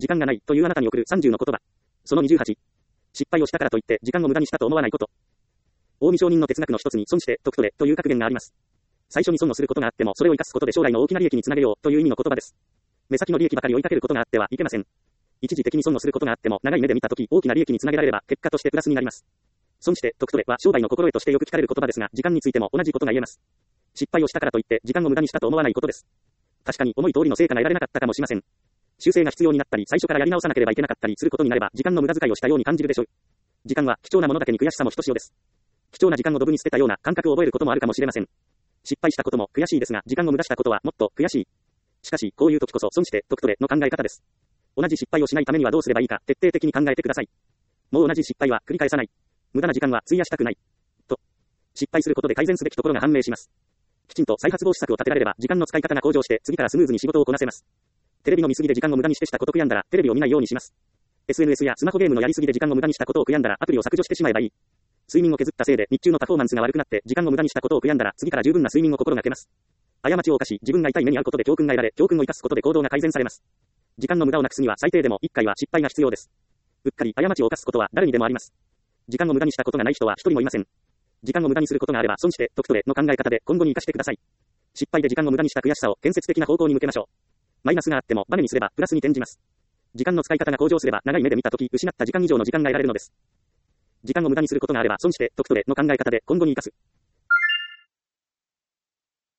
時間がないというあなたに送る30の言葉。その28。失敗をしたからといって時間を無駄にしたと思わないこと。近江商人の哲学の一つに損して得取れという格言があります。最初に損をすることがあってもそれを生かすことで将来の大きな利益につなげようという意味の言葉です。目先の利益ばかり追いかけることがあってはいけません。一時的に損をすることがあっても長い目で見たとき大きな利益につなげられれば結果としてプラスになります。損して得取れは商売の心得としてよく聞かれる言葉ですが、時間についても同じことが言えます。失敗をしたからといって時間を無駄にしたと思わないことです。確かに思い通りの成果が得られなかったかもしれません。修正が必要になったり最初からやり直さなければいけなかったりすることになれば時間の無駄遣いをしたように感じるでしょう。時間は貴重なものだけに悔しさもひとしおです。貴重な時間をドブに捨てたような感覚を覚えることもあるかもしれません。失敗したことも悔しいですが、時間を無駄したことはもっと悔しい。しかし、こういう時こそ損して得取れの考え方です。同じ失敗をしないためにはどうすればいいか徹底的に考えてください。もう同じ失敗は繰り返さない。無駄な時間は費やしたくない。と。失敗することで改善すべきところが判明します。きちんと再発防止策を立てられれば時間の使い方が向上して次からスムーズに仕事をこなせます。テレビの見過ぎで時間を無駄にしてしたこと悔やんだらテレビを見ないようにします。SNS やスマホゲームのやりすぎで時間を無駄にしたことを悔やんだらアプリを削除してしまえばいい。睡眠を削ったせいで日中のパフォーマンスが悪くなって時間を無駄にしたことを悔やんだら次から十分な睡眠を心がけます。過ちを犯し自分が痛い目に遭うことで教訓が得られ、教訓を生かすことで行動が改善されます。時間の無駄をなくすには最低でも1回は失敗が必要です。うっかり過ちを犯すことは誰にでもあります。時間を無駄にしたことがない人は一人もいません。時間を無駄にすることがあれば損して得取れの考え方で今後に生かしてください。失敗で時間を無駄にした悔しさを建設的な方向に向けましょう。マイナスがあってもバネにすればプラスに転じます。時間の使い方が向上すれば長い目で見たとき失った時間以上の時間が得られるのです。時間を無駄にすることがあれば損して得取れの考え方で今後に生かす。